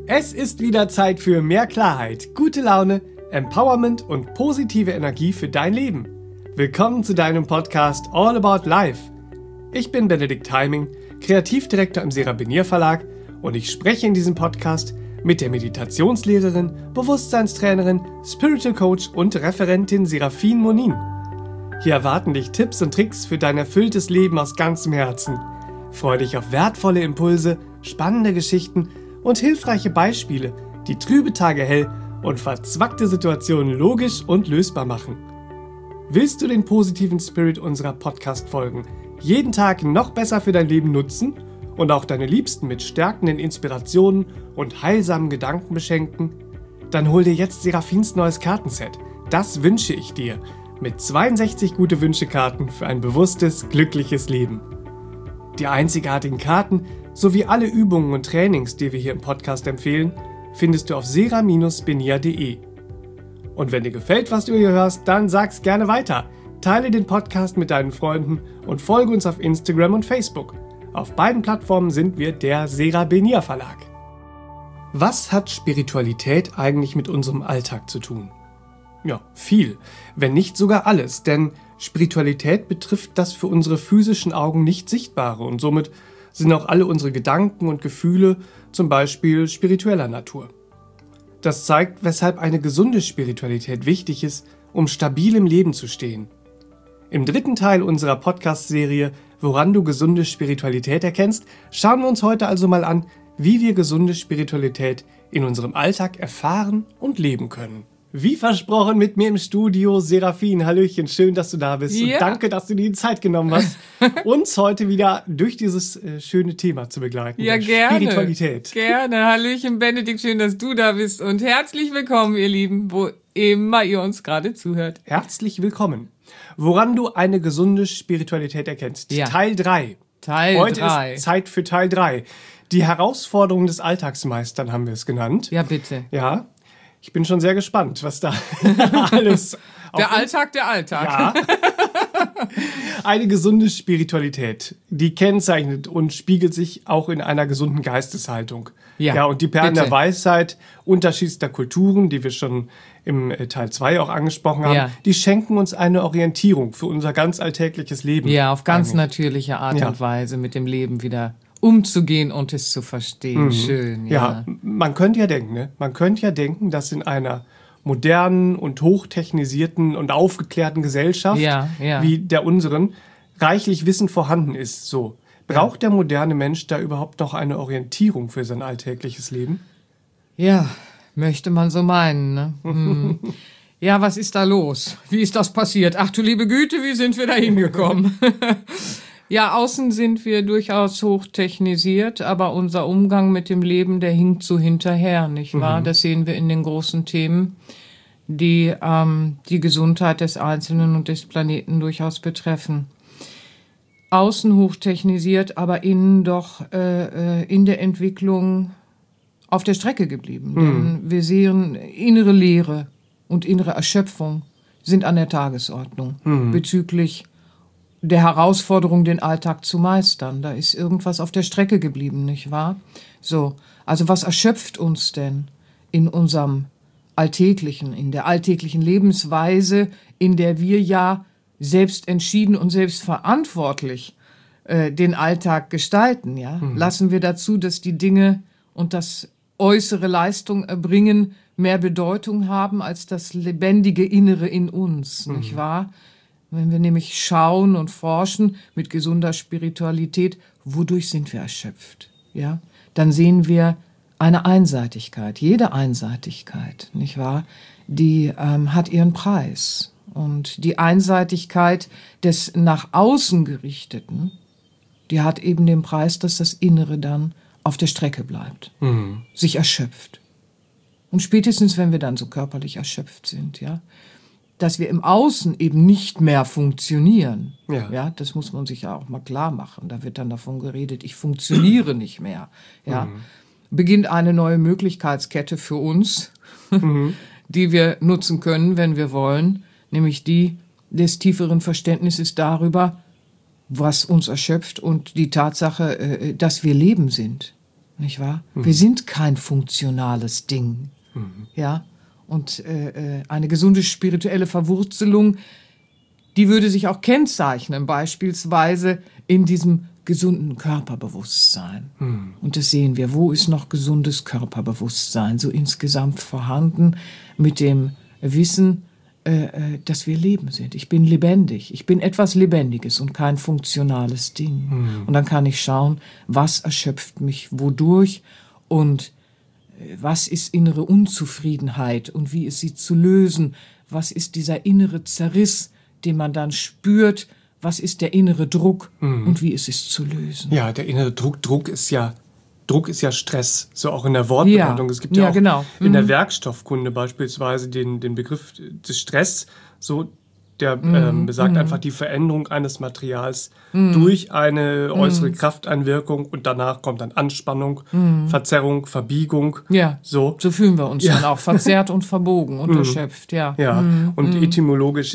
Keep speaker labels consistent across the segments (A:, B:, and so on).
A: Es ist wieder Zeit für mehr Klarheit, gute Laune, Empowerment und positive Energie für dein Leben. Willkommen zu deinem Podcast All About Life. Ich bin Benedikt Heiming, Kreativdirektor im Serapinier Verlag und ich spreche in diesem Podcast mit der Meditationslehrerin, Bewusstseinstrainerin, Spiritual Coach und Referentin Serafin Monin. Hier erwarten dich Tipps und Tricks für dein erfülltes Leben aus ganzem Herzen. Freue dich auf wertvolle Impulse, spannende Geschichten und hilfreiche Beispiele, die trübe Tage hell und verzwackte Situationen logisch und lösbar machen. Willst du den positiven Spirit unserer Podcast-Folgen jeden Tag noch besser für dein Leben nutzen und auch deine Liebsten mit stärkenden Inspirationen und heilsamen Gedanken beschenken? Dann hol dir jetzt Serafins neues Kartenset. Das wünsche ich dir. Mit 62 Gute-Wünsche-Karten für ein bewusstes, glückliches Leben. Die einzigartigen Karten sowie alle Übungen und Trainings, die wir hier im Podcast empfehlen, findest du auf sera-benia.de. Und wenn dir gefällt, was du hier hörst, dann sag's gerne weiter. Teile den Podcast mit deinen Freunden und folge uns auf Instagram und Facebook. Auf beiden Plattformen sind wir der Serapinier Verlag. Was hat Spiritualität eigentlich mit unserem Alltag zu tun? Ja, viel, wenn nicht sogar alles, denn Spiritualität betrifft das für unsere physischen Augen nicht Sichtbare und somit sind auch alle unsere Gedanken und Gefühle zum Beispiel spiritueller Natur. Das zeigt, weshalb eine gesunde Spiritualität wichtig ist, um stabil im Leben zu stehen. Im dritten Teil unserer Podcast-Serie Woran du gesunde Spiritualität erkennst, schauen wir uns heute also mal an, wie wir gesunde Spiritualität in unserem Alltag erfahren und leben können. Wie versprochen mit mir im Studio Serafin. Hallöchen, schön, dass du da bist. Ja. Und danke, dass du dir die Zeit genommen hast, uns heute wieder durch dieses schöne Thema zu begleiten.
B: Ja, gerne.
A: Spiritualität.
B: Gerne. Hallöchen, Benedikt, schön, dass du da bist. Und herzlich willkommen, ihr Lieben, wo immer ihr uns gerade zuhört.
A: Herzlich willkommen. Woran du eine gesunde Spiritualität erkennst. Ja. Teil 3. Heute ist Zeit für Teil 3. Die Herausforderungen des Alltagsmeistern haben wir es genannt.
B: Ja, bitte.
A: Ja. Ich bin schon sehr gespannt, was da alles...
B: Der Alltag.
A: Ja. Eine gesunde Spiritualität, die kennzeichnet und spiegelt sich auch in einer gesunden Geisteshaltung. Ja, und die Perlen der Weisheit unterschiedlichster Kulturen, die wir schon im Teil 2 auch angesprochen haben, die schenken uns eine Orientierung für unser ganz alltägliches Leben.
B: Ja, auf ganz natürliche Art und Weise mit dem Leben wieder umzugehen und es zu verstehen. Mhm. Schön,
A: ja. Man könnte ja denken, dass in einer modernen und hochtechnisierten und aufgeklärten Gesellschaft wie der unseren reichlich Wissen vorhanden ist. So. Braucht der moderne Mensch da überhaupt noch eine Orientierung für sein alltägliches Leben?
B: Ja, möchte man so meinen, ne? Hm. Ja, was ist da los? Wie ist das passiert? Ach du liebe Güte, wie sind wir da hingekommen? Ja, außen sind wir durchaus hochtechnisiert, aber unser Umgang mit dem Leben, der hinkt so hinterher, nicht wahr? Das sehen wir in den großen Themen, die die Gesundheit des Einzelnen und des Planeten durchaus betreffen. Außen hochtechnisiert, aber innen doch in der Entwicklung auf der Strecke geblieben. Denn wir sehen, innere Leere und innere Erschöpfung sind an der Tagesordnung bezüglich der Herausforderung, den Alltag zu meistern. Da ist irgendwas auf der Strecke geblieben, nicht wahr? So, also was erschöpft uns denn in unserem Alltäglichen, in der alltäglichen Lebensweise, in der wir ja selbst entschieden und selbst verantwortlich den Alltag gestalten, ja? Lassen wir dazu, dass die Dinge und das äußere Leistung erbringen mehr Bedeutung haben als das lebendige Innere in uns, nicht wahr? Wenn wir nämlich schauen und forschen mit gesunder Spiritualität, wodurch sind wir erschöpft, ja? Dann sehen wir eine Einseitigkeit, jede Einseitigkeit, nicht wahr? Die hat ihren Preis. Und die Einseitigkeit des nach außen gerichteten, die hat eben den Preis, dass das Innere dann auf der Strecke bleibt, sich erschöpft. Und spätestens, wenn wir dann so körperlich erschöpft sind, ja, dass wir im Außen eben nicht mehr funktionieren. Ja, das muss man sich ja auch mal klar machen. Da wird dann davon geredet, ich funktioniere nicht mehr. Ja, beginnt eine neue Möglichkeitskette für uns, die wir nutzen können, wenn wir wollen, nämlich die des tieferen Verständnisses darüber, was uns erschöpft und die Tatsache, dass wir Leben sind. nicht wahr? Wir sind kein funktionales Ding, ja. Und eine gesunde spirituelle Verwurzelung, die würde sich auch kennzeichnen, beispielsweise in diesem gesunden Körperbewusstsein. Und das sehen wir. Wo ist noch gesundes Körperbewusstsein so insgesamt vorhanden mit dem Wissen, dass wir Leben sind. Ich bin lebendig. Ich bin etwas Lebendiges und kein funktionales Ding. Und dann kann ich schauen, was erschöpft mich wodurch und was ist innere Unzufriedenheit und wie ist sie zu lösen? Was ist dieser innere Zerriss, den man dann spürt? Was ist der innere Druck und wie ist es zu lösen?
A: Ja, der innere Druck ist ja Stress, so auch in der Wortbedeutung.
B: Ja.
A: Es gibt ja auch
B: genau.
A: in der Werkstoffkunde beispielsweise den Begriff des Stress, so der besagt einfach die Veränderung eines Materials durch eine äußere Krafteinwirkung und danach kommt dann Anspannung, Verzerrung, Verbiegung.
B: Ja,
A: so
B: fühlen wir uns dann auch, verzerrt und verbogen und erschöpft, ja.
A: Ja, und etymologisch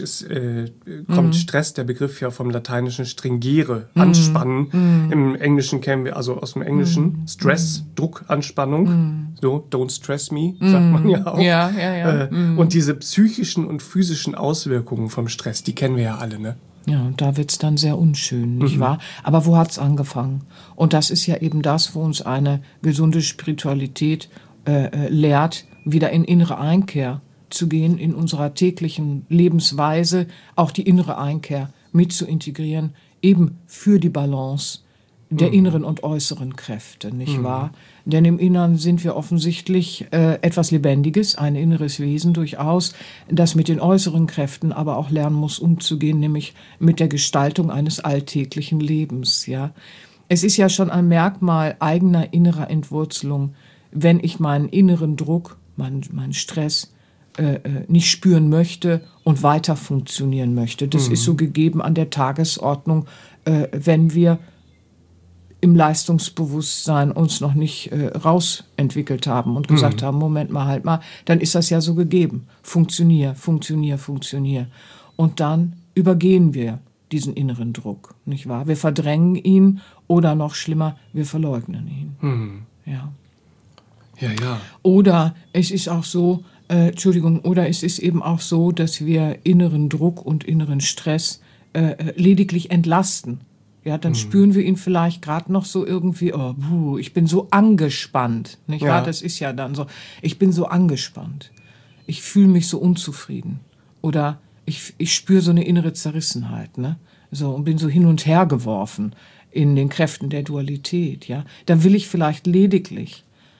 A: kommt Stress, der Begriff ja vom lateinischen stringere, anspannen. Im Englischen kennen wir, also aus dem Englischen, Stress, Druck, Anspannung. So, don't stress me, sagt man ja auch.
B: Ja.
A: Und diese psychischen und physischen Auswirkungen vom Stress, die kennen wir ja alle, ne?
B: Ja, und da wird's dann sehr unschön, nicht wahr? Aber wo hat's angefangen? Und das ist ja eben das, wo uns eine gesunde Spiritualität lehrt, wieder in innere Einkehr zu gehen, in unserer täglichen Lebensweise, auch die innere Einkehr mit zu integrieren, eben für die Balance der inneren und äußeren Kräfte, nicht wahr? Denn im Inneren sind wir offensichtlich etwas Lebendiges, ein inneres Wesen durchaus, das mit den äußeren Kräften aber auch lernen muss, umzugehen, nämlich mit der Gestaltung eines alltäglichen Lebens, ja. Es ist ja schon ein Merkmal eigener innerer Entwurzelung, wenn ich meinen inneren Druck, meinen Stress nicht spüren möchte und weiter funktionieren möchte. Das ist so gegeben an der Tagesordnung, wenn wir im Leistungsbewusstsein uns noch nicht rausentwickelt haben und gesagt haben, Moment mal, halt mal, dann ist das ja so gegeben. Funktionier. Und dann übergehen wir diesen inneren Druck, nicht wahr? Wir verdrängen ihn oder noch schlimmer, wir verleugnen ihn. Ja.
A: Ja.
B: Oder es ist auch so, oder es ist eben auch so, dass wir inneren Druck und inneren Stress lediglich entlasten. Ja, dann spüren wir ihn vielleicht gerade noch so irgendwie, ich bin so angespannt. Nicht wahr? Das ist ja dann so, ich bin so angespannt. Ich fühle mich so unzufrieden. Oder ich spüre so eine innere Zerrissenheit, ne? So, und bin so hin und her geworfen in den Kräften der Dualität, ja. Dann will ich vielleicht lediglich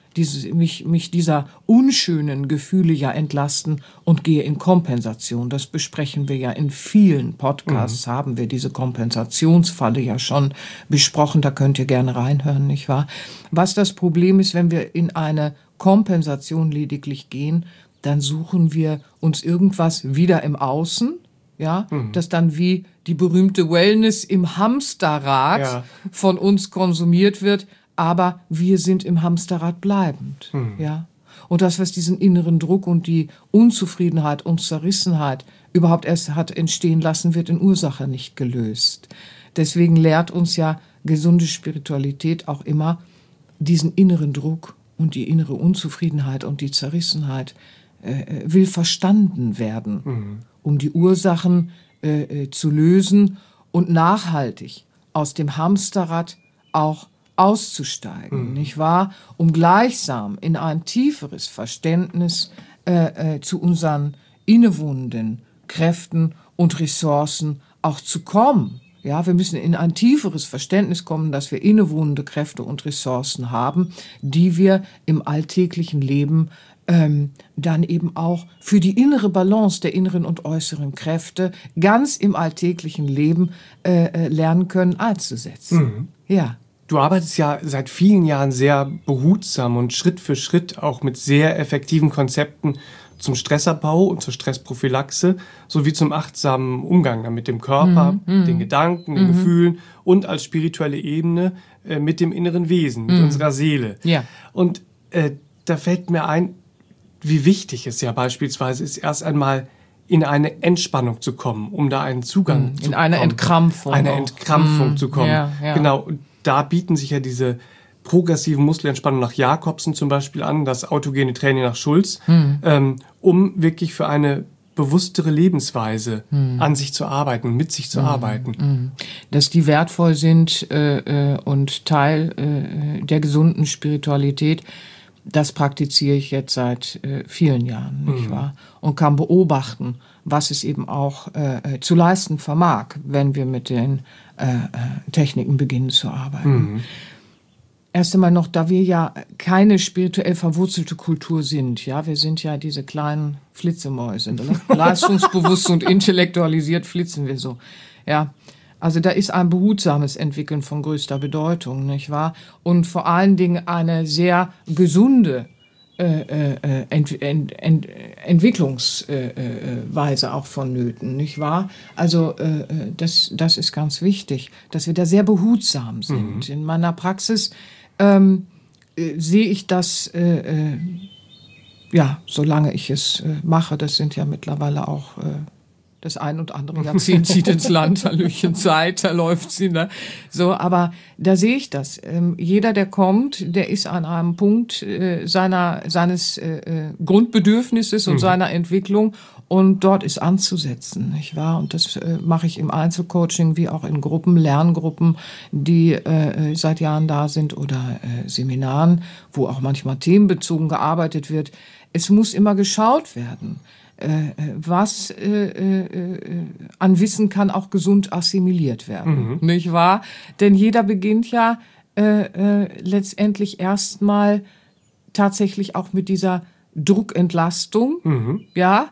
B: mich dieser unschönen Gefühle ja entlasten und gehe in Kompensation. Das besprechen wir ja in vielen Podcasts, haben wir diese Kompensationsfalle ja schon besprochen, da könnt ihr gerne reinhören, nicht wahr? Was das Problem ist, wenn wir in eine Kompensation lediglich gehen, dann suchen wir uns irgendwas wieder im Außen, ja, das dann wie die berühmte Wellness im Hamsterrad von uns konsumiert wird, aber wir sind im Hamsterrad bleibend, ja. Und das, was diesen inneren Druck und die Unzufriedenheit und Zerrissenheit überhaupt erst hat entstehen lassen, wird in Ursache nicht gelöst. Deswegen lehrt uns ja gesunde Spiritualität auch immer, diesen inneren Druck und die innere Unzufriedenheit und die Zerrissenheit will verstanden werden, um die Ursachen zu lösen und nachhaltig aus dem Hamsterrad auch auszusteigen, nicht wahr? Um gleichsam in ein tieferes Verständnis zu unseren innewohnenden Kräften und Ressourcen auch zu kommen. Ja, wir müssen in ein tieferes Verständnis kommen, dass wir innewohnende Kräfte und Ressourcen haben, die wir im alltäglichen Leben dann eben auch für die innere Balance der inneren und äußeren Kräfte ganz im alltäglichen Leben lernen können einzusetzen. Ja.
A: Du arbeitest ja seit vielen Jahren sehr behutsam und Schritt für Schritt auch mit sehr effektiven Konzepten zum Stressabbau und zur Stressprophylaxe sowie zum achtsamen Umgang mit dem Körper, den Gedanken, den Gefühlen und als spirituelle Ebene mit dem inneren Wesen, mit unserer Seele.
B: Ja.
A: Und da fällt mir ein, wie wichtig es ja beispielsweise ist, erst einmal in eine Entspannung zu kommen, um da einen Zugang zu
B: eine
A: bekommen.
B: Entkrampfung.
A: Eine Entkrampfung zu kommen.
B: Ja.
A: Genau. Und da bieten sich ja diese progressive Muskelentspannung nach Jacobsen zum Beispiel an, das autogene Training nach Schulz, um wirklich für eine bewusstere Lebensweise an sich zu arbeiten, mit sich zu arbeiten.
B: Dass die wertvoll sind und Teil der gesunden Spiritualität, das praktiziere ich jetzt seit vielen Jahren, nicht wahr? Und kann beobachten, was es eben auch zu leisten vermag, wenn wir mit den Techniken beginnen zu arbeiten. Erst einmal noch, da wir ja keine spirituell verwurzelte Kultur sind, ja, wir sind ja diese kleinen Flitzemäuse, ne? Leistungsbewusst und intellektualisiert flitzen wir so, ja. Also da ist ein behutsames Entwickeln von größter Bedeutung, nicht wahr? Und vor allen Dingen eine sehr gesunde Entwicklungsweise auch vonnöten, nicht wahr? Also das ist ganz wichtig, dass wir da sehr behutsam sind. In meiner Praxis sehe ich das, ja, solange ich es mache, das sind ja mittlerweile auch das ein und andere Jahrzehnt zieht ins Land, Hallöchen Zeit, da läuft sie, ne? So, aber da sehe ich das. Jeder, der kommt, der ist an einem Punkt seines Grundbedürfnisses und seiner Entwicklung und dort ist anzusetzen, nicht wahr? Und das mache ich im Einzelcoaching wie auch in Gruppen, Lerngruppen, die seit Jahren da sind oder Seminaren, wo auch manchmal themenbezogen gearbeitet wird. Es muss immer geschaut werden. Was an Wissen kann auch gesund assimiliert werden, nicht wahr? Denn jeder beginnt ja letztendlich erstmal tatsächlich auch mit dieser Druckentlastung, ja,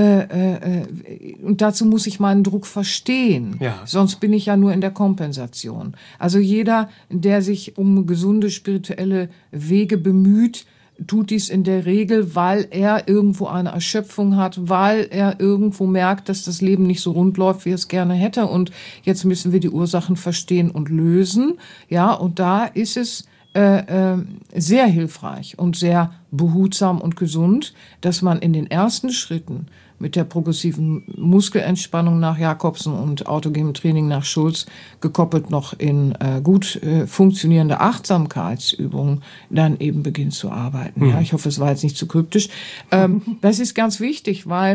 B: und dazu muss ich meinen Druck verstehen, sonst bin ich ja nur in der Kompensation. Also jeder, der sich um gesunde spirituelle Wege bemüht, tut dies in der Regel, weil er irgendwo eine Erschöpfung hat, weil er irgendwo merkt, dass das Leben nicht so rund läuft, wie er es gerne hätte. Und jetzt müssen wir die Ursachen verstehen und lösen. Ja, und da ist es sehr hilfreich und sehr behutsam und gesund, dass man in den ersten Schritten mit der progressiven Muskelentspannung nach Jacobsen und autogenem Training nach Schulz, gekoppelt noch in gut funktionierende Achtsamkeitsübungen, dann eben beginnt zu arbeiten. Ja, ich hoffe, es war jetzt nicht zu kryptisch. Das ist ganz wichtig, weil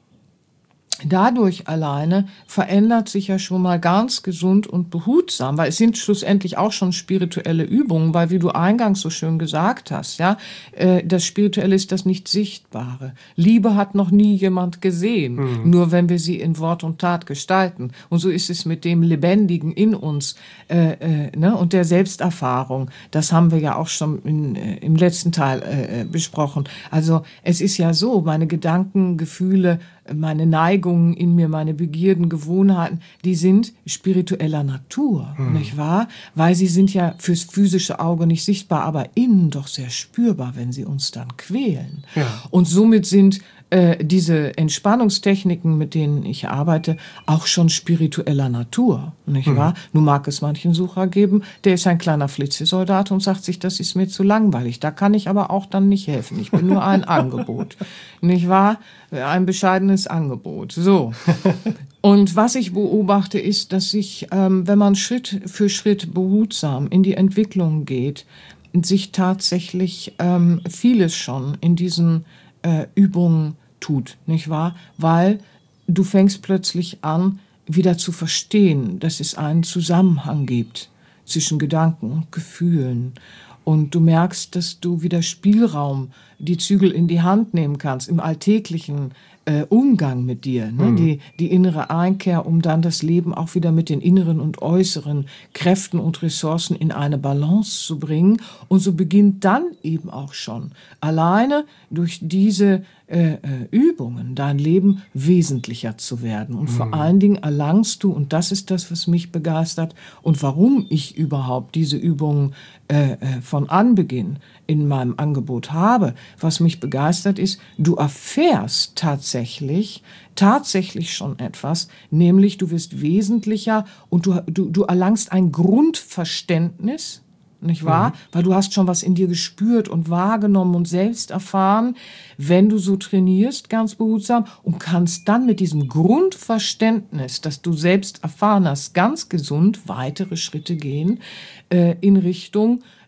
B: dadurch alleine verändert sich ja schon mal ganz gesund und behutsam, weil es sind schlussendlich auch schon spirituelle Übungen, weil wie du eingangs so schön gesagt hast, ja, das Spirituelle ist das Nicht-Sichtbare. Liebe hat noch nie jemand gesehen, nur wenn wir sie in Wort und Tat gestalten. Und so ist es mit dem Lebendigen in uns ne, und der Selbsterfahrung. Das haben wir ja auch schon im letzten Teil besprochen. Also es ist ja so, meine Gedanken, Gefühle, meine Neigungen in mir, meine Begierden, Gewohnheiten, die sind spiritueller Natur, nicht wahr? Weil sie sind ja fürs physische Auge nicht sichtbar, aber innen doch sehr spürbar, wenn sie uns dann quälen. Ja. Und somit sind diese Entspannungstechniken, mit denen ich arbeite, auch schon spiritueller Natur, nicht wahr? Nun mag es manchen Sucher geben, der ist ein kleiner Flitzesoldat und sagt sich, das ist mir zu langweilig. Da kann ich aber auch dann nicht helfen. Ich bin nur ein Angebot, nicht wahr? Ein bescheidenes Angebot. So. Und was ich beobachte, ist, dass sich, wenn man Schritt für Schritt behutsam in die Entwicklung geht, sich tatsächlich vieles schon in diesen Übungen tut, nicht wahr? Weil du fängst plötzlich an, wieder zu verstehen, dass es einen Zusammenhang gibt zwischen Gedanken und Gefühlen. Und du merkst, dass du wieder Spielraum, die Zügel in die Hand nehmen kannst, im alltäglichen Umgang mit dir, ne? Die innere Einkehr, um dann das Leben auch wieder mit den inneren und äußeren Kräften und Ressourcen in eine Balance zu bringen. Und so beginnt dann eben auch schon alleine durch diese Übungen dein Leben wesentlicher zu werden. Und vor allen Dingen erlangst du, und das ist das, was mich begeistert und warum ich überhaupt diese Übungen von Anbeginn in meinem Angebot habe, was mich begeistert ist, du erfährst tatsächlich schon etwas, nämlich du wirst wesentlicher und du erlangst ein Grundverständnis, nicht wahr? Weil du hast schon was in dir gespürt und wahrgenommen und selbst erfahren, wenn du so trainierst, ganz behutsam, und kannst dann mit diesem Grundverständnis, das du selbst erfahren hast, ganz gesund weitere Schritte gehen in Richtung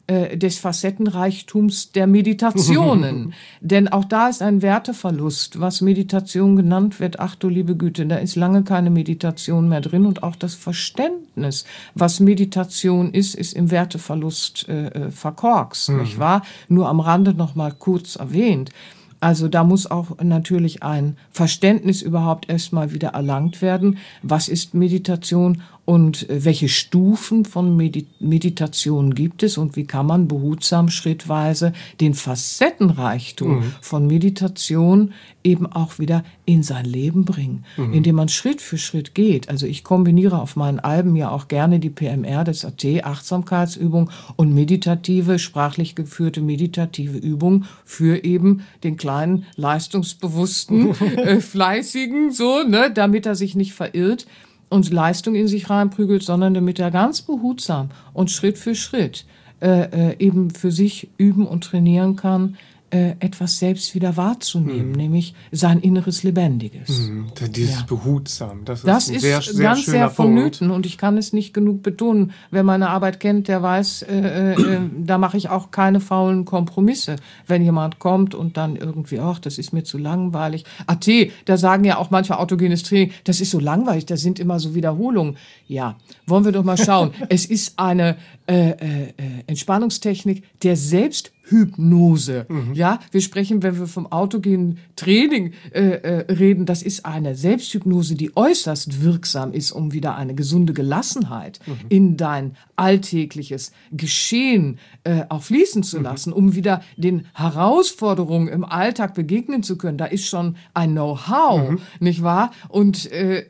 B: des Facettenreichtums der Meditationen. Denn auch da ist ein Werteverlust, was Meditation genannt wird. Ach du liebe Güte, da ist lange keine Meditation mehr drin. Und auch das Verständnis, was Meditation ist im Werteverlust verkorkst, nicht wahr? Nur am Rande noch mal kurz erwähnt. Also da muss auch natürlich ein Verständnis überhaupt erstmal wieder erlangt werden. Was ist Meditation und welche Stufen von Meditation gibt es und wie kann man behutsam schrittweise den Facettenreichtum von Meditation eben auch wieder in sein Leben bringen, indem man Schritt für Schritt geht. Also ich kombiniere auf meinen Alben ja auch gerne die PMR, das AT, Achtsamkeitsübung und meditative, sprachlich geführte meditative Übung für eben den kleinen, leistungsbewussten, fleißigen, so, ne, damit er sich nicht verirrt und Leistung in sich reinprügelt, sondern damit er ganz behutsam und Schritt für Schritt eben für sich üben und trainieren kann, etwas selbst wieder wahrzunehmen, nämlich sein inneres Lebendiges.
A: Dieses Behutsam, das
B: Das
A: ist
B: ist
A: ein sehr
B: ganz
A: schöner
B: sehr
A: Punkt.
B: vonnöten und ich kann es nicht genug betonen. Wer meine Arbeit kennt, der weiß, da mache ich auch keine faulen Kompromisse. Wenn jemand kommt und dann irgendwie, ach, das ist mir zu langweilig. AT, da sagen ja auch manchmal autogenes Training, das ist so langweilig, da sind immer so Wiederholungen. Ja, wollen wir doch mal schauen. Es ist eine Entspannungstechnik der Selbsthypnose. Ja, wir sprechen, wenn wir vom autogenen Training reden, das ist eine Selbsthypnose, die äußerst wirksam ist, um wieder eine gesunde Gelassenheit in dein alltägliches Geschehen auch fließen zu lassen, um wieder den Herausforderungen im Alltag begegnen zu können. Da ist schon ein Know-how, nicht wahr? Und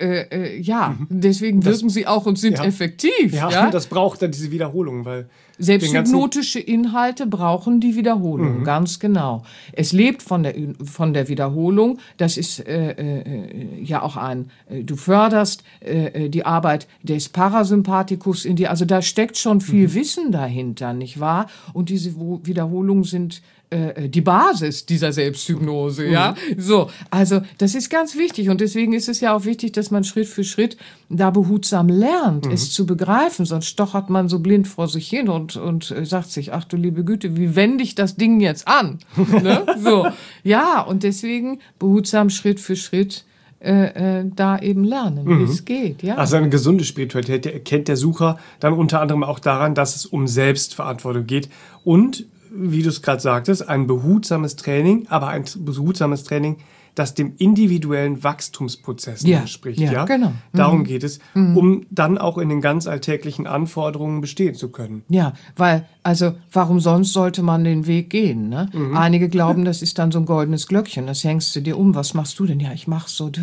B: deswegen wirken sie auch und sind effektiv.
A: Ja, das braucht dann diese Wiederholung, weil
B: selbsthypnotische Inhalte brauchen die Wiederholung, ganz genau. Es lebt von der Wiederholung. Das ist ja auch du förderst die Arbeit des Parasympathikus in dir. Also da steckt schon viel Wissen dahinter, nicht wahr? Und diese Wiederholungen sind die Basis dieser Selbsthypnose, ja. So, also das ist ganz wichtig und deswegen ist es ja auch wichtig, dass man Schritt für Schritt da behutsam lernt, es zu begreifen, sonst stochert man so blind vor sich hin und sagt sich, ach du liebe Güte, wie wende ich das Ding jetzt an? Ne? So, ja, und deswegen behutsam Schritt für Schritt da eben lernen, wie es geht, ja.
A: Also eine gesunde Spiritualität erkennt der Sucher dann unter anderem auch daran, dass es um Selbstverantwortung geht und wie du es gerade sagtest, ein behutsames Training, aber ein behutsames Training, das dem individuellen Wachstumsprozess entspricht. Ja,
B: genau.
A: Darum geht es, um dann auch in den ganz alltäglichen Anforderungen bestehen zu können.
B: Ja, weil, also, warum sonst sollte man den Weg gehen? Ne? Einige glauben, das ist dann so ein goldenes Glöckchen, das hängst du dir um. Was machst du denn? Ja, ich mach so.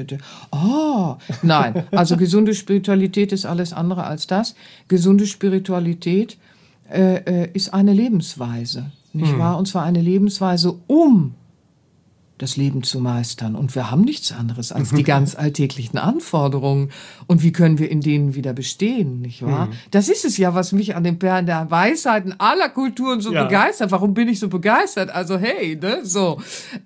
B: Oh, nein. Also gesunde Spiritualität ist alles andere als das. Gesunde Spiritualität ist eine Lebensweise, nicht wahr? Und zwar eine Lebensweise, um das Leben zu meistern. Und wir haben nichts anderes als die ganz alltäglichen Anforderungen. Und wie können wir in denen wieder bestehen, nicht wahr? Das ist es ja, was mich an den Perlen der Weisheiten aller Kulturen so begeistert. Warum bin ich so begeistert? Also hey, ne, so.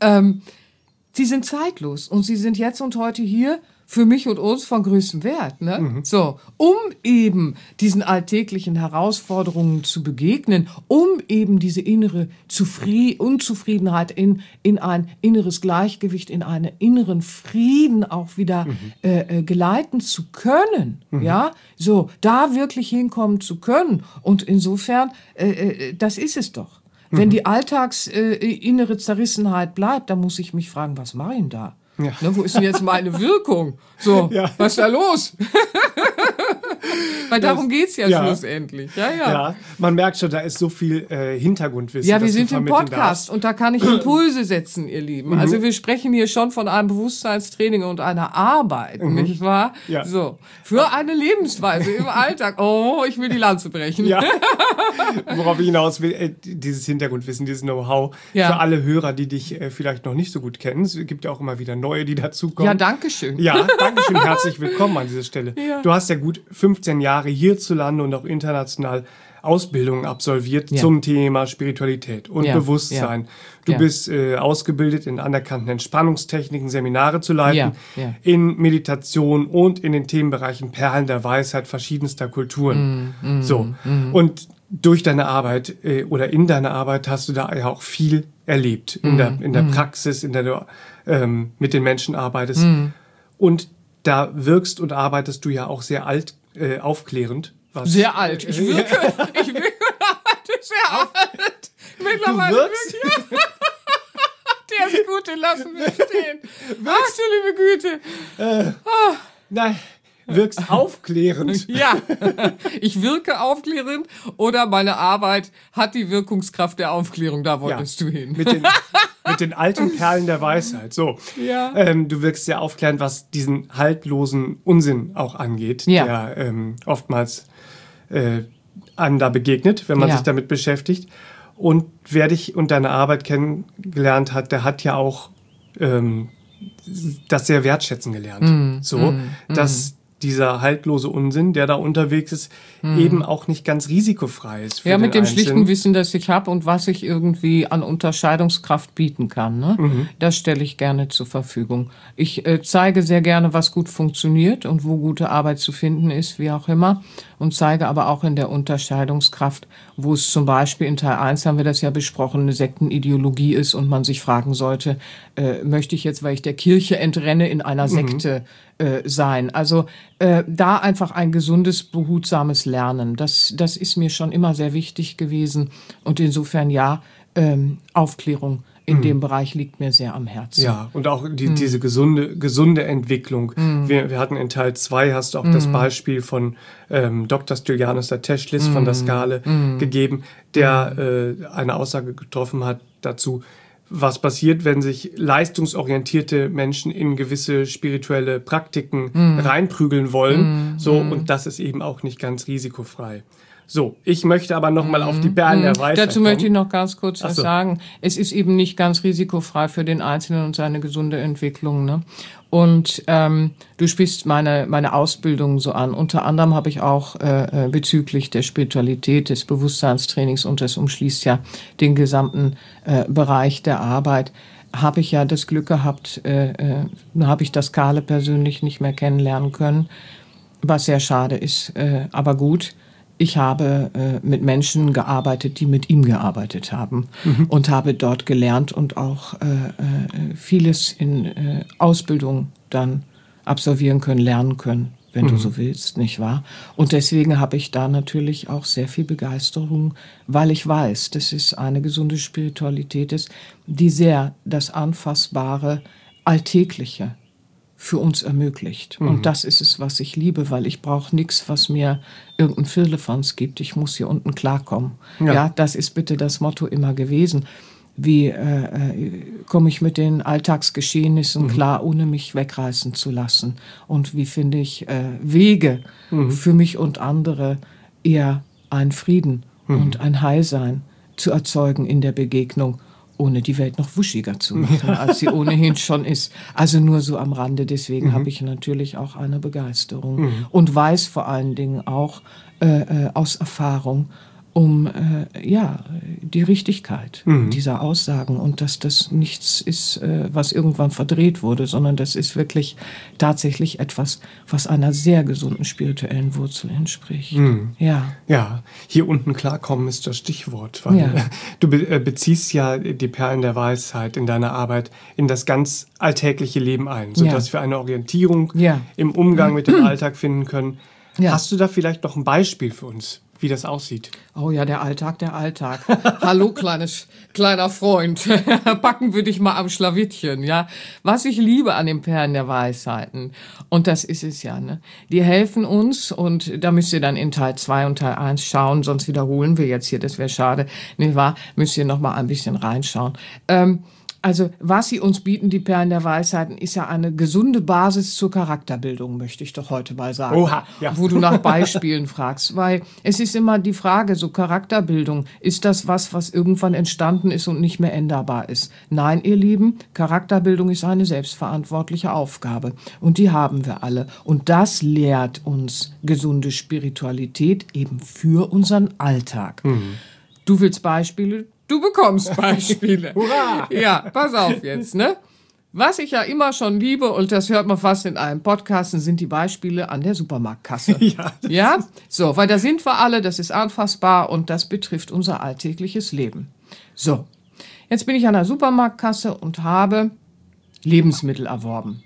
B: Sie sind zeitlos und sie sind jetzt und heute hier für mich und uns von größtem Wert, ne? So, um eben diesen alltäglichen Herausforderungen zu begegnen, um eben diese innere Unzufriedenheit in ein inneres Gleichgewicht, in einen inneren Frieden auch wieder geleiten zu können, ja? So, da wirklich hinkommen zu können. Und insofern, das ist es doch. Wenn die innere Zerrissenheit bleibt, dann muss ich mich fragen, was mache ich denn da? Ja. Ne, wo ist denn jetzt meine Wirkung? So, was ist da los? Weil darum geht's ja schlussendlich. Ja,
A: man merkt schon, da ist so viel Hintergrundwissen.
B: Ja, wir sind im Podcast und da kann ich Impulse setzen, ihr Lieben. Also wir sprechen hier schon von einem Bewusstseinstraining und einer Arbeit, nicht wahr? Ja. So, für eine Lebensweise im Alltag. Oh, ich will die Lanze brechen. Ja.
A: Worauf ich hinaus will, dieses Hintergrundwissen, dieses Know-how für alle Hörer, die dich vielleicht noch nicht so gut kennen. Es gibt ja auch immer wieder neue, die dazukommen.
B: Ja, danke schön.
A: Ja, danke schön. Herzlich willkommen an dieser Stelle. Ja. Du hast ja gut 15 Jahre hierzulande und auch international Ausbildungen absolviert zum Thema Spiritualität und Bewusstsein. Du bist ausgebildet in anerkannten Entspannungstechniken, Seminare zu leiten, in Meditation und in den Themenbereichen Perlen der Weisheit verschiedenster Kulturen. Und durch deine Arbeit oder in deiner Arbeit hast du da ja auch viel erlebt in der Praxis, in der du mit den Menschen arbeitest. Und da wirkst und arbeitest du ja auch sehr aufklärend.
B: Sehr alt. Ich wirke sehr alt. Mittlerweile wirklich. Der ist gut, den lassen wir stehen. Ach du liebe Güte.
A: Nein, wirkst aufklärend.
B: Ja, ich wirke aufklärend oder meine Arbeit hat die Wirkungskraft der Aufklärung. Da wolltest du hin.
A: Mit den alten Perlen der Weisheit. So,
B: ja.
A: Du wirkst sehr aufklärend, was diesen haltlosen Unsinn auch angeht, der oftmals einem da begegnet, wenn man sich damit beschäftigt. Und wer dich und deine Arbeit kennengelernt hat, der hat ja auch das sehr wertschätzen gelernt. Dass dieser haltlose Unsinn, der da unterwegs ist, eben auch nicht ganz risikofrei ist. Für
B: mit dem
A: Einzelnen.
B: schlichten Wissen, das ich habe und was ich irgendwie an Unterscheidungskraft bieten kann. Ne? Das stelle ich gerne zur Verfügung. Ich zeige sehr gerne, was gut funktioniert und wo gute Arbeit zu finden ist, wie auch immer. Und zeige aber auch in der Unterscheidungskraft, wo es zum Beispiel in Teil 1 haben wir das ja besprochen, eine Sektenideologie ist und man sich fragen sollte, möchte ich jetzt, weil ich der Kirche entreenne, in einer Sekte sein? Also da einfach ein gesundes, behutsames Lernen. Das ist mir schon immer sehr wichtig gewesen. Und insofern Aufklärung in dem Bereich liegt mir sehr am Herzen.
A: Ja, und auch diese gesunde Entwicklung. Wir hatten in Teil 2, hast du auch das Beispiel von Dr. Stylianos Teschlis von der Skale gegeben, der eine Aussage getroffen hat dazu, was passiert, wenn sich leistungsorientierte Menschen in gewisse spirituelle Praktiken reinprügeln wollen. Und das ist eben auch nicht ganz risikofrei. So, ich möchte aber noch mal auf die Perlen der Weisheit
B: Dazu möchte ich noch ganz kurz was
A: so.
B: sagen. Es ist eben nicht ganz risikofrei für den Einzelnen und seine gesunde Entwicklung. Ne? Und du sprichst meine Ausbildung so an. Unter anderem habe ich auch bezüglich der Spiritualität, des Bewusstseinstrainings, und das umschließt ja den gesamten Bereich der Arbeit, habe ich ja das Glück gehabt, habe ich das Skale persönlich nicht mehr kennenlernen können, was sehr schade ist, aber gut. Ich habe mit Menschen gearbeitet, die mit ihm gearbeitet haben und habe dort gelernt und auch vieles in Ausbildung dann absolvieren können, lernen können, wenn du so willst, nicht wahr? Und deswegen habe ich da natürlich auch sehr viel Begeisterung, weil ich weiß, dass es eine gesunde Spiritualität ist, die sehr das Anfassbare, Alltägliche für uns ermöglicht. Und das ist es, was ich liebe, weil ich brauche nichts, was mir irgendein Firlefanz gibt. Ich muss hier unten klarkommen. Ja, das ist bitte das Motto immer gewesen. Wie komme ich mit den Alltagsgeschehnissen klar, ohne mich wegreißen zu lassen? Und wie finde ich Wege für mich und andere, eher einen Frieden und ein Heilsein zu erzeugen in der Begegnung, ohne die Welt noch wuschiger zu machen, als sie ohnehin schon ist. Also nur so am Rande. Deswegen habe ich natürlich auch eine Begeisterung und weiß vor allen Dingen auch aus Erfahrung um die Richtigkeit dieser Aussagen und dass das nichts ist, was irgendwann verdreht wurde, sondern das ist wirklich tatsächlich etwas, was einer sehr gesunden spirituellen Wurzel entspricht. Ja,
A: hier unten klarkommen ist das Stichwort, weil du beziehst ja die Perlen der Weisheit in deiner Arbeit in das ganz alltägliche Leben ein, sodass wir eine Orientierung im Umgang mit dem Alltag finden können. Hast du da vielleicht noch ein Beispiel für uns, wie das aussieht?
B: Oh ja, der Alltag. Hallo, kleiner Freund. Packen wir dich mal am Schlawittchen, ja. Was ich liebe an den Perlen der Weisheiten, und das ist es ja, ne. Die helfen uns, und da müsst ihr dann in Teil 2 und Teil 1 schauen, sonst wiederholen wir jetzt hier, das wäre schade, nicht wahr? Müsst ihr noch mal ein bisschen reinschauen. Also, was sie uns bieten, die Perlen der Weisheiten, ist ja eine gesunde Basis zur Charakterbildung, möchte ich doch heute mal sagen.
A: Oha, ja.
B: Wo du nach Beispielen fragst. Weil es ist immer die Frage, so Charakterbildung, ist das was irgendwann entstanden ist und nicht mehr änderbar ist? Nein, ihr Lieben, Charakterbildung ist eine selbstverantwortliche Aufgabe. Und die haben wir alle. Und das lehrt uns gesunde Spiritualität eben für unseren Alltag. Du willst Beispiele? Du bekommst Beispiele.
A: Hurra!
B: Ja, pass auf jetzt, ne? Was ich ja immer schon liebe, und das hört man fast in allen Podcasten, sind die Beispiele an der Supermarktkasse. Ja? So, weil da sind wir alle, das ist anfassbar und das betrifft unser alltägliches Leben. So, jetzt bin ich an der Supermarktkasse und habe Lebensmittel erworben.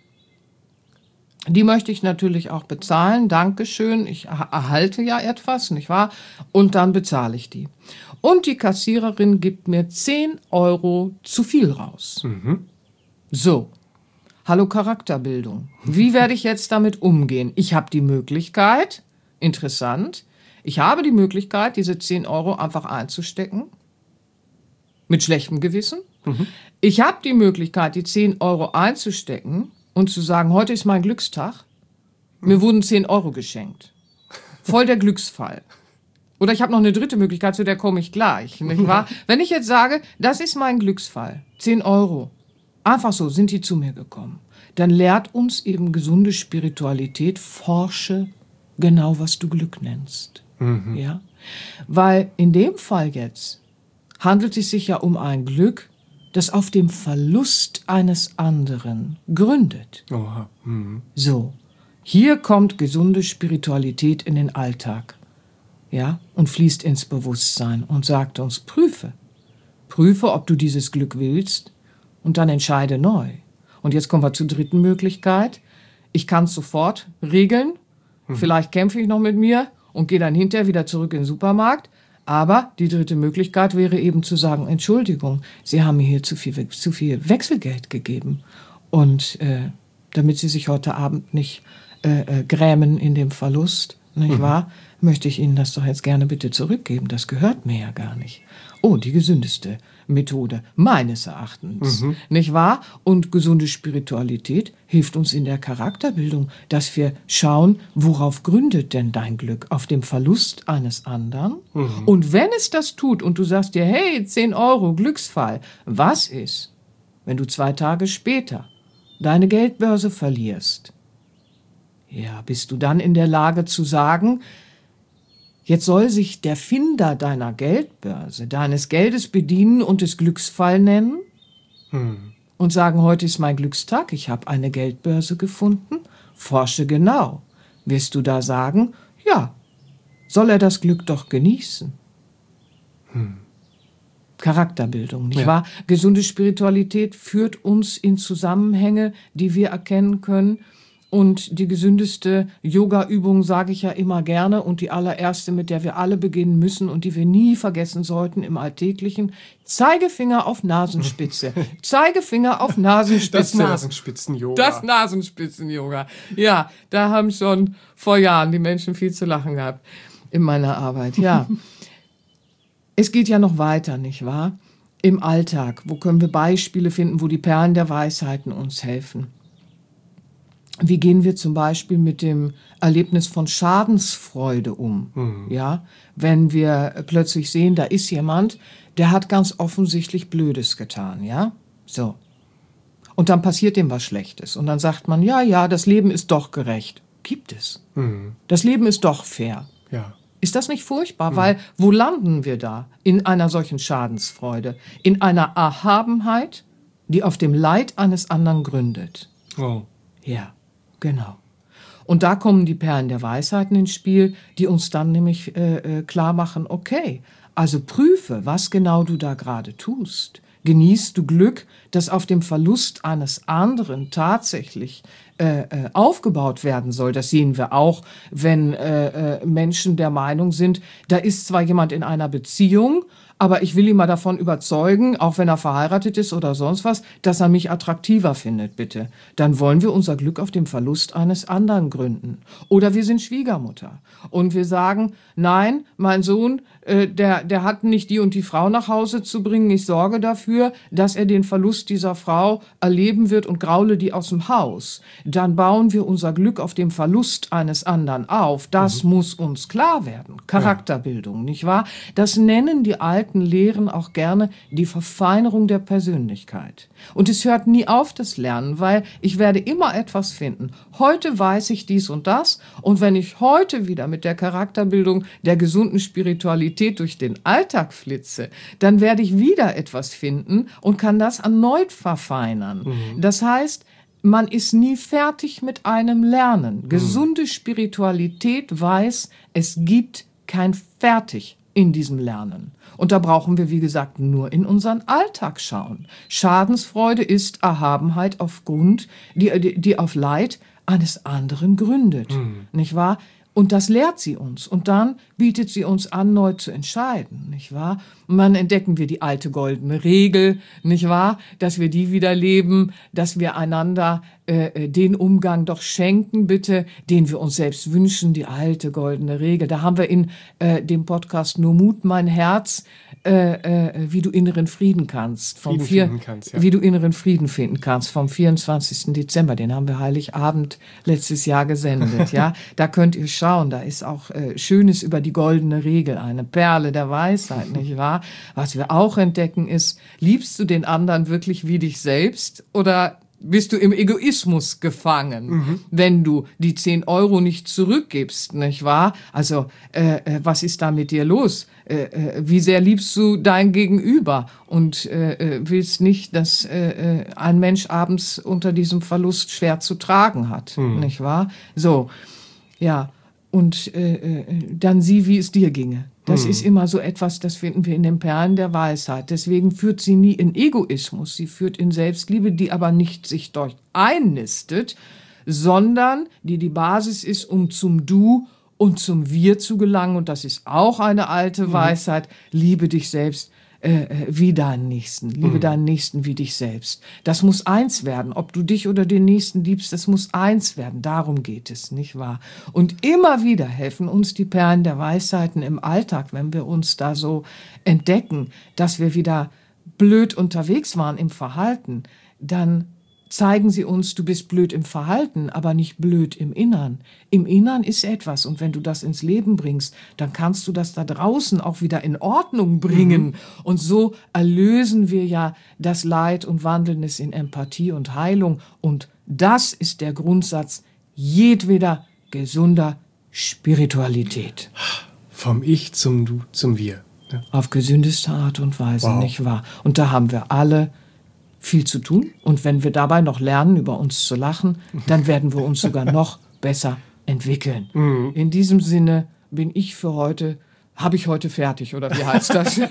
B: Die möchte ich natürlich auch bezahlen. Dankeschön. Ich erhalte ja etwas, nicht wahr? Und dann bezahle ich die. Und die Kassiererin gibt mir 10 Euro zu viel raus. So, hallo Charakterbildung. Wie werde ich jetzt damit umgehen? Ich habe die Möglichkeit, interessant, ich habe die Möglichkeit, diese 10 Euro einfach einzustecken. Mit schlechtem Gewissen. Ich habe die Möglichkeit, die 10 Euro einzustecken und zu sagen, heute ist mein Glückstag. Mir wurden 10 Euro geschenkt. Voll der Glücksfall. Oder ich habe noch eine dritte Möglichkeit, zu der komme ich gleich. Nicht wahr? Wenn ich jetzt sage, das ist mein Glücksfall, 10 Euro. Einfach so sind die zu mir gekommen. Dann lehrt uns eben gesunde Spiritualität, forsche genau, was du Glück nennst. Ja? Weil in dem Fall jetzt handelt es sich ja um ein Glück, das auf dem Verlust eines anderen gründet.
A: Oha.
B: So, hier kommt gesunde Spiritualität in den Alltag. Ja? Und fließt ins Bewusstsein und sagt uns, prüfe, ob du dieses Glück willst. Und dann entscheide neu. Und jetzt kommen wir zur dritten Möglichkeit. Ich kann es sofort regeln. Vielleicht kämpfe ich noch mit mir und gehe dann hinterher wieder zurück in den Supermarkt. Aber die dritte Möglichkeit wäre eben zu sagen, Entschuldigung, Sie haben mir hier zu viel Wechselgeld gegeben. Und damit Sie sich heute Abend nicht grämen in dem Verlust, nicht wahr, möchte ich Ihnen das doch jetzt gerne bitte zurückgeben. Das gehört mir ja gar nicht. Oh, die gesündeste Methode, meines Erachtens. Nicht wahr? Und gesunde Spiritualität hilft uns in der Charakterbildung, dass wir schauen, worauf gründet denn dein Glück? Auf dem Verlust eines anderen? Und wenn es das tut und du sagst dir, hey, 10 Euro, Glücksfall, was ist, wenn du 2 Tage später deine Geldbörse verlierst? Ja, bist du dann in der Lage zu sagen, jetzt soll sich der Finder deiner Geldbörse, deines Geldes bedienen und es Glücksfall nennen und sagen, heute ist mein Glückstag, ich habe eine Geldbörse gefunden, forsche genau. Wirst du da sagen, ja, soll er das Glück doch genießen? Charakterbildung, nicht wahr? Gesunde Spiritualität führt uns in Zusammenhänge, die wir erkennen können. Und die gesündeste Yoga-Übung sage ich ja immer gerne und die allererste, mit der wir alle beginnen müssen und die wir nie vergessen sollten im Alltäglichen, Zeigefinger auf Nasenspitze. Zeigefinger auf Nasenspitze.
A: Das Nasenspitzen-Yoga.
B: Das Nasenspitzen-Yoga. Ja, da haben schon vor Jahren die Menschen viel zu lachen gehabt in meiner Arbeit. Ja, es geht ja noch weiter, nicht wahr? Im Alltag, wo können wir Beispiele finden, wo die Perlen der Weisheiten uns helfen? Wie gehen wir zum Beispiel mit dem Erlebnis von Schadensfreude um? Ja, wenn wir plötzlich sehen, da ist jemand, der hat ganz offensichtlich Blödes getan, ja? So. Und dann passiert dem was Schlechtes. Und dann sagt man, ja, das Leben ist doch gerecht. Gibt es. Das Leben ist doch fair.
A: Ja.
B: Ist das nicht furchtbar? Weil, wo landen wir da in einer solchen Schadensfreude? In einer Erhabenheit, die auf dem Leid eines anderen gründet.
A: Oh.
B: Ja. Genau. Und da kommen die Perlen der Weisheiten ins Spiel, die uns dann nämlich klar machen, okay, also prüfe, was genau du da gerade tust. Genießt du Glück, das auf dem Verlust eines anderen tatsächlich aufgebaut werden soll. Das sehen wir auch, wenn Menschen der Meinung sind, da ist zwar jemand in einer Beziehung, aber ich will ihn mal davon überzeugen, auch wenn er verheiratet ist oder sonst was, dass er mich attraktiver findet, bitte. Dann wollen wir unser Glück auf dem Verlust eines anderen gründen. Oder wir sind Schwiegermutter und wir sagen, nein, mein Sohn, der hat nicht die und die Frau nach Hause zu bringen. Ich sorge dafür, dass er den Verlust dieser Frau erleben wird und graule die aus dem Haus. dann bauen wir unser Glück auf dem Verlust eines anderen auf. Das muss uns klar werden. Charakterbildung, nicht wahr? Das nennen die alten Lehren auch gerne die Verfeinerung der Persönlichkeit. Und es hört nie auf, das Lernen, weil ich werde immer etwas finden. Heute weiß ich dies und das. Und wenn ich heute wieder mit der Charakterbildung der gesunden Spiritualität durch den Alltag flitze, dann werde ich wieder etwas finden und kann das erneut verfeinern. Das heißt, man ist nie fertig mit einem Lernen. Gesunde Spiritualität weiß, es gibt kein Fertig in diesem Lernen. Und da brauchen wir, wie gesagt, nur in unseren Alltag schauen. Schadensfreude ist Erhabenheit aufgrund, die auf Leid eines anderen gründet. Nicht wahr? Und das lehrt sie uns. Und dann bietet sie uns an, neu zu entscheiden, nicht wahr? Und dann entdecken wir die alte goldene Regel, nicht wahr? Dass wir die wieder leben, dass wir einander den Umgang doch schenken, bitte, den wir uns selbst wünschen, die alte goldene Regel. Da haben wir in dem Podcast Nur Mut, mein Herz, wie du inneren Frieden kannst. Wie du inneren Frieden finden kannst, vom 24. Dezember. Den haben wir Heiligabend letztes Jahr gesendet, ja. Da könnt ihr schauen, da ist auch Schönes über die goldene Regel, eine Perle der Weisheit, nicht wahr? Was wir auch entdecken ist, liebst du den anderen wirklich wie dich selbst oder bist du im Egoismus gefangen, wenn du die 10 Euro nicht zurückgibst, nicht wahr? Also, was ist da mit dir los? Wie sehr liebst du dein Gegenüber und willst nicht, dass ein Mensch abends unter diesem Verlust schwer zu tragen hat, nicht wahr? So, ja, und dann sieh, wie es dir ginge. Das ist immer so etwas, das finden wir in den Perlen der Weisheit. Deswegen führt sie nie in Egoismus, sie führt in Selbstliebe, die aber nicht sich dort einnistet, sondern die Basis ist, um zum Du und zum Wir zu gelangen. Und das ist auch eine alte Weisheit. Liebe dich selbst wie deinen Nächsten. Liebe deinen Nächsten wie dich selbst. Das muss eins werden. Ob du dich oder den Nächsten liebst, das muss eins werden. Darum geht es, nicht wahr? Und immer wieder helfen uns die Perlen der Weisheiten im Alltag, wenn wir uns da so entdecken, dass wir wieder blöd unterwegs waren im Verhalten, dann zeigen sie uns, du bist blöd im Verhalten, aber nicht blöd im Innern. Im Innern ist etwas und wenn du das ins Leben bringst, dann kannst du das da draußen auch wieder in Ordnung bringen. Und so erlösen wir ja das Leid und wandeln es in Empathie und Heilung. Und das ist der Grundsatz jedweder gesunder Spiritualität.
A: Vom Ich zum Du zum Wir. Ja.
B: Auf gesündeste Art und Weise, nicht wahr? Und da haben wir alle viel zu tun. Und wenn wir dabei noch lernen, über uns zu lachen, dann werden wir uns sogar noch besser entwickeln. In diesem Sinne bin ich für heute, habe ich heute fertig, oder wie heißt das?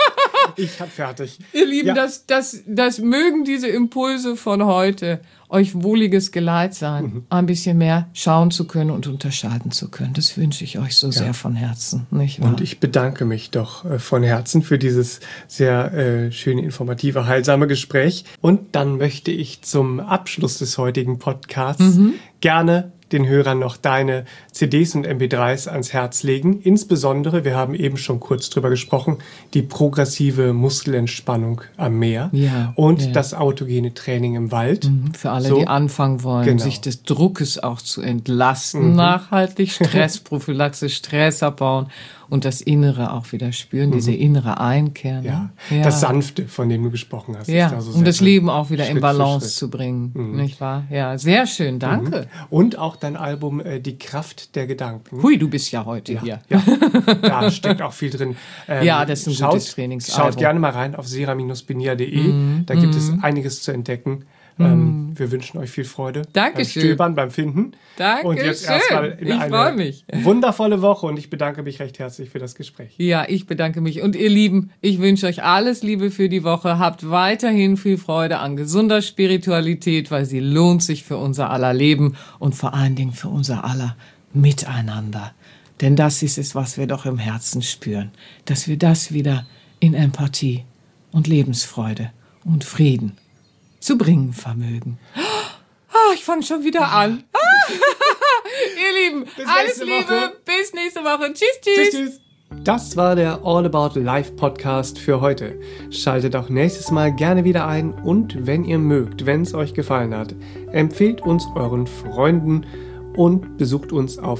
A: Ich hab fertig.
B: Ihr Lieben, das mögen diese Impulse von heute euch wohliges Geleit sein, ein bisschen mehr schauen zu können und unterscheiden zu können. Das wünsche ich euch so sehr von Herzen, nicht wahr?
A: Und ich bedanke mich doch von Herzen für dieses sehr schöne, informative, heilsame Gespräch. Und dann möchte ich zum Abschluss des heutigen Podcasts gerne den Hörern noch deine CDs und MP3s ans Herz legen. Insbesondere, wir haben eben schon kurz drüber gesprochen, die progressive Muskelentspannung am Meer und das autogene Training im Wald.
B: Für alle, die anfangen wollen, sich des Druckes auch zu entlasten, nachhaltig Stressprophylaxe, Stress abbauen und das Innere auch wieder spüren, diese innere Einkehr.
A: Ne? Ja. Das Sanfte, von dem du gesprochen hast.
B: Ja,
A: ist da so
B: um das Leben auch wieder
A: Schritt
B: in Balance
A: für Schritt
B: zu bringen, nicht wahr? Ja, sehr schön, danke.
A: Und auch dein Album Die Kraft der Gedanken.
B: Hui, du bist ja heute hier.
A: Ja, da steckt auch viel drin.
B: Ja, das ist ein gutes Trainingsalbum.
A: Schaut gerne mal rein auf sera-benia.de. Da gibt es einiges zu entdecken. Wir wünschen euch viel Freude beim Stöbern, beim Finden.
B: Danke
A: und jetzt erstmal in eine wundervolle Woche und ich bedanke mich recht herzlich für das Gespräch.
B: Ja, ich bedanke mich. Und ihr Lieben, ich wünsche euch alles Liebe für die Woche. Habt weiterhin viel Freude an gesunder Spiritualität, weil sie lohnt sich für unser aller Leben und vor allen Dingen für unser aller Miteinander. Denn das ist es, was wir doch im Herzen spüren. Dass wir das wieder in Empathie und Lebensfreude und Frieden zu bringen vermögen. Ich fange schon wieder an. Ihr Lieben, alles Liebe. Bis nächste Woche. Tschüss, tschüss.
A: Tschüss, tschüss. Das war der All About Life Podcast für heute. Schaltet auch nächstes Mal gerne wieder ein und wenn ihr mögt, wenn es euch gefallen hat, empfehlt uns euren Freunden und besucht uns auf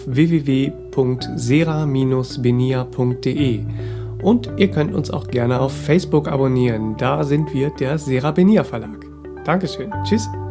A: www.sera-benia.de. Und ihr könnt uns auch gerne auf Facebook abonnieren, da sind wir der Sera Benia Verlag. Dankeschön, tschüss.